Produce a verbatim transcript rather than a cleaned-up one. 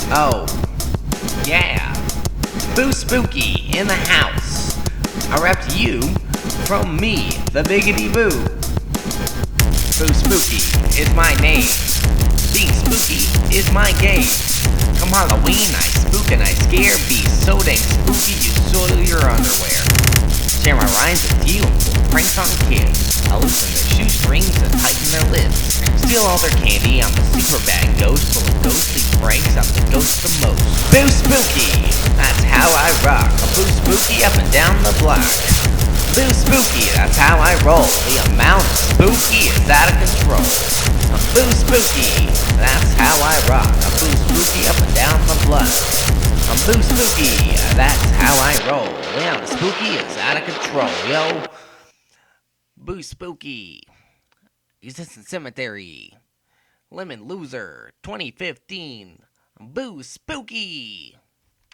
Oh, yeah. Boo Spooky in the house. I rep to you from me, the Biggity Boo. Boo Spooky is my name. Being spooky is my game. Come Halloween, I spook and I scare. Be so dang spooky you soil your underwear. Share my rhymes with you and pull pranks on kids. I loosen their shoestrings and tighten their lips. Steal all their candy, I'm the super bad ghost. Full of ghostly pranks, I'm the ghost the most. Boo Spooky, that's how I rock. A Boo Spooky up and down the block. Boo Spooky, that's how I roll. The amount of spooky is out of control. I'm Boo Spooky, that's how I rock. A Boo Spooky up and down the block. I'm Boo Spooky, that's how I roll. Yeah, the spooky is out of control, yo. Boo Spooky. Existence Cemetery. Lemon Loser, twenty fifteen. Boo Spooky.